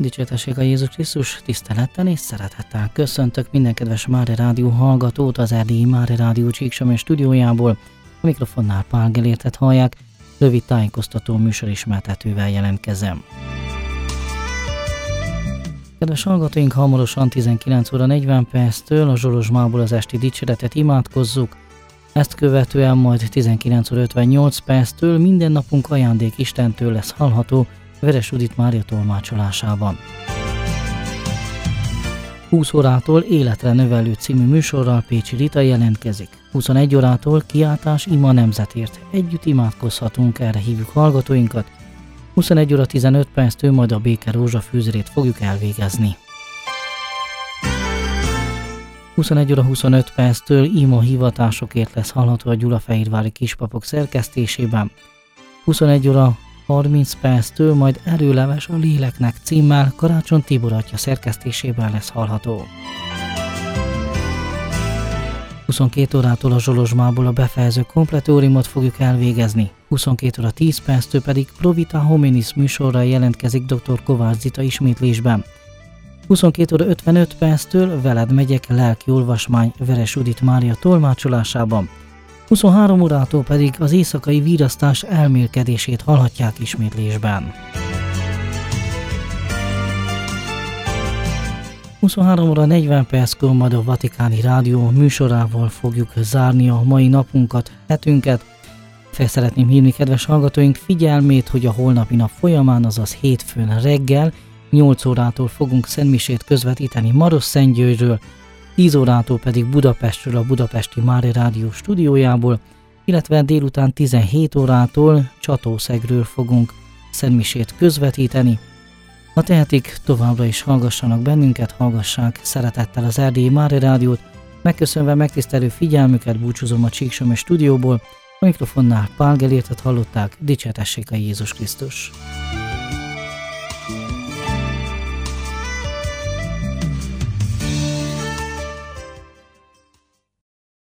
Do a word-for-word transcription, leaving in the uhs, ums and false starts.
Dicsértessék a Jézus Krisztus, tisztelettel és szeretettel köszöntök minden kedves Mária Rádió hallgatót az erdélyi Mária Rádió Csíksomly stúdiójából. A mikrofonnál Pál Gelértet hallják, rövid tájékoztató műsorismertetővel jelentkezem. Kedves hallgatóink, hamarosan tizenkilenc óra negyven perctől a Zsolozsmából az esti dicséretet imádkozzuk. Ezt követően majd tizenkilenc óra ötvennyolc perctől minden napunk ajándék Istentől lesz hallható Veres Judit Mária tolmácsolásában. húsz órától Életre növelő című műsorral Pécsi Rita jelentkezik. huszonegy órától Kiáltás ima nemzetért. Együtt imádkozhatunk, erre hívjuk hallgatóinkat. huszonegy óra tizenöt perctől majd a Béke Rózsa fűzerét fogjuk elvégezni. huszonegy óra huszonöt perctől ima hivatásokért lesz hallható a Gyulafehérvári Kispapok szerkesztésében. huszonegy óra harminc perctől majd Erőleves a léleknek címmel Karácsony Tibor atya szerkesztésében lesz hallható. huszonkét órától a Zsolozsmából a befejező kompletóriumot fogjuk elvégezni. huszonkét óra tíz perctől pedig Provita Hominis műsorral jelentkezik dr. Kovács Zita ismétlésben. huszonkét óra ötvenöt perctől Veled megyek lelki olvasmány Veres Judit Mária tolmácsolásában. huszonhárom órától pedig az éjszakai virasztás elmélkedését hallhatják ismétlésben. huszonhárom óra negyven perckor majd a Vatikáni Rádió műsorával fogjuk zárni a mai napunkat, hetünket. Fel szeretném hívni kedves hallgatóink figyelmét, hogy a holnapi nap folyamán, azaz hétfőn reggel nyolc órától fogunk szentmisét közvetíteni Marosszentgyörgyről, tíz órától pedig Budapestről, a Budapesti Mária Rádió stúdiójából, illetve délután tizenhét órától Csatószegről fogunk szentmisét közvetíteni. Ha tehetik, továbbra is hallgassanak bennünket, hallgassák szeretettel az erdélyi Mária Rádiót. Megköszönve megtisztelő figyelmüket búcsúzom a Csíksomly stúdióból, a mikrofonnál Pál Gelértet hallották, dicsértessék a Jézus Krisztus.